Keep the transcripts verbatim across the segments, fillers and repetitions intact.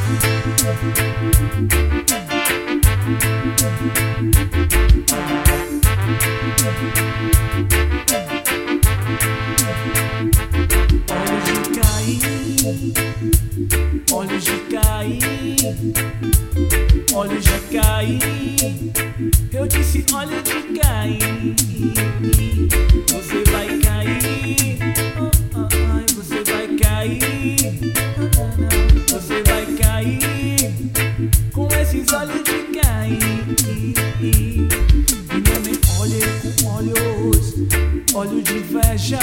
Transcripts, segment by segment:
Olhos de cair, olhos de cair. Eu disse olhos de cair. Você vai cair, oh, oh, oh, você vai cair, oh, oh, oh. Você vai cair com esses olhos de cair. E minha mãe olha com olhos, olhos de inveja.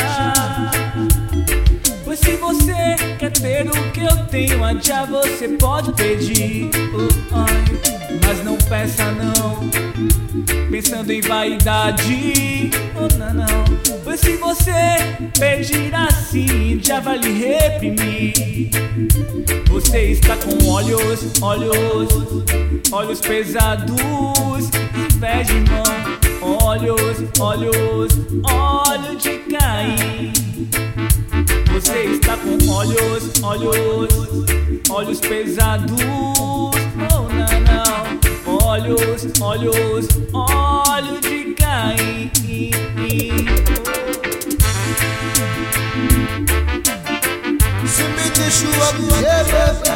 Pois se você quer ter o que eu tenho, já você pode pedir, oh, oh, mas não peça não, pensando em vaidade, oh, não, não. Pois se você pedir assim, já vai lhe reprimir. Você está com olhos, olhos, olhos pesados, inveja, irmão. Olhos, olhos, olhos de cair. Você está com olhos, olhos, olhos pesados, oh não, não. Olhos, olhos, olhos de cair. Se me deixou abrir,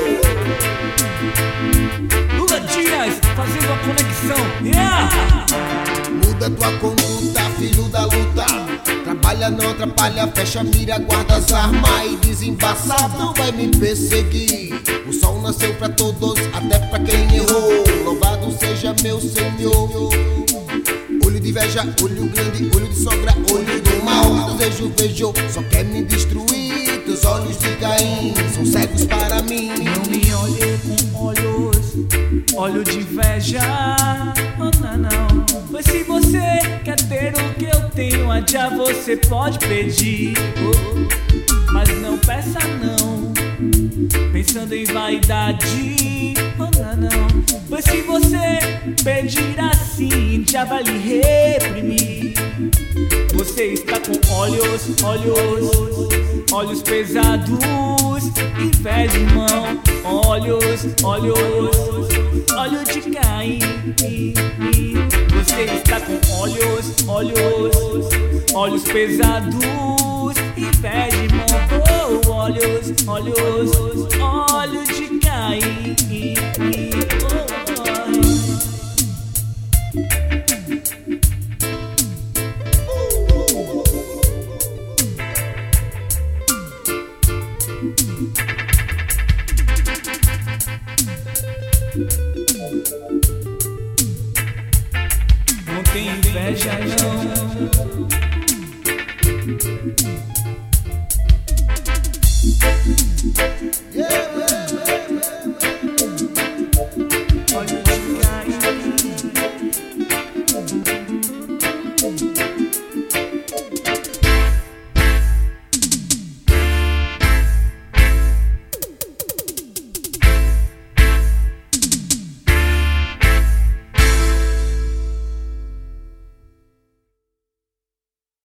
Lula Dias fazendo a conexão, yeah! Muda tua conduta, filho da luta. Trabalha, não atrapalha, fecha a mira, guarda as armas e desembaçado não vai me perseguir. O sol nasceu pra todos, até pra quem errou. Louvado seja meu Senhor. Olho de inveja, olho grande, olho de sogra, olho do mal. Desejo, vejo, só quer me destruir. Teus olhos de Caim são cegos para mim. Não me olhe com olhos, olho de inveja, oh não, não. Pois se você quer ter o que eu tenho, já você pode pedir, oh, mas não peça não, pensando em vaidade, oh não, não. Pois se você pedir assim, já vai lhe reprimir. Você está com olhos, olhos, olhos pesados, inveja, irmão. Olhos, olhos, olhos de Caim. Você está com olhos, olhos, olhos pesados, inveja, irmão. Oh, olhos, olhos, olhos de Caim. Não tem inveja não.